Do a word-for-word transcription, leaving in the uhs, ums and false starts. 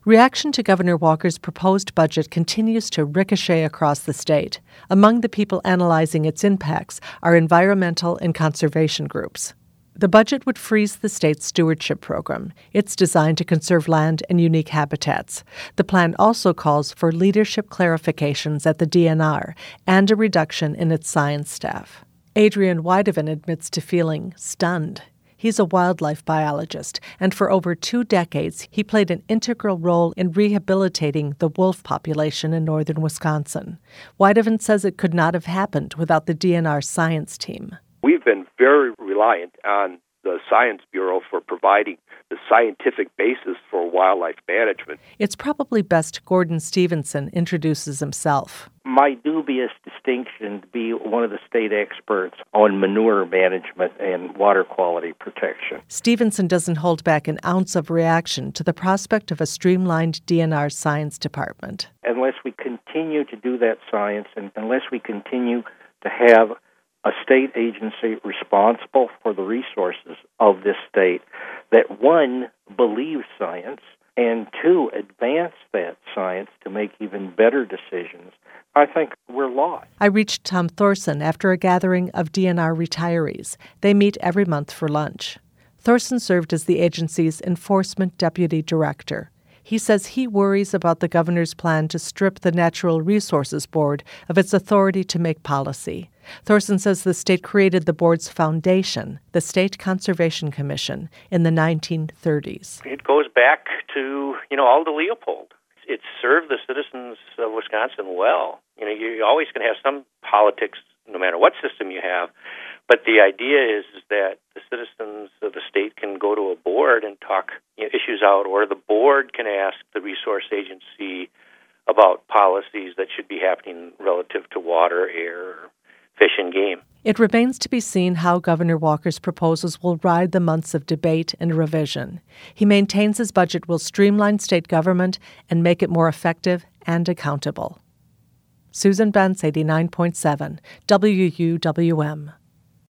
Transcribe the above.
Reaction to Governor Walker's proposed budget continues to ricochet across the state. Among the people analyzing its impacts are environmental and conservation groups. The budget would freeze the state's stewardship program. It's designed to conserve land and unique habitats. The plan also calls for leadership clarifications at the D N R and a reduction in its science staff. Adrian Weideven admits to feeling stunned. He's a wildlife biologist, and for over two decades, he played an integral role in rehabilitating the wolf population in northern Wisconsin. Weideven says it could not have happened without the D N R science team. We've been very reliant on the Science Bureau for providing the scientific basis for wildlife management. It's probably best Gordon Stevenson introduces himself. My dubious distinction to be one of the state experts on manure management and water quality protection. Stevenson doesn't hold back an ounce of reaction to the prospect of a streamlined D N R science department. Unless we continue to do that science, and unless we continue to have a state agency responsible for the resources of this state that, one, believes science, and two, advance that science to make even better decisions, I think we're lost. I reached Tom Thorson after a gathering of D N R retirees. They meet every month for lunch. Thorson served as the agency's enforcement deputy director. He says he worries about the governor's plan to strip the Natural Resources Board of its authority to make policy. Thorson says the state created the board's foundation, the State Conservation Commission, in the nineteen thirties. It goes back to, you know, Aldo Leopold. It served the citizens of Wisconsin well. You know, you're always going to have some politics, no matter what system you have. But the idea is, is that the citizens of the state can go to a board and talk, you know, issues out, or the board can ask the resource agency about policies that should be happening relative to water, air, fish, and game. It remains to be seen how Governor Walker's proposals will ride the months of debate and revision. He maintains his budget will streamline state government and make it more effective and accountable. Susan Bentz, eighty-nine point seven, W U W M.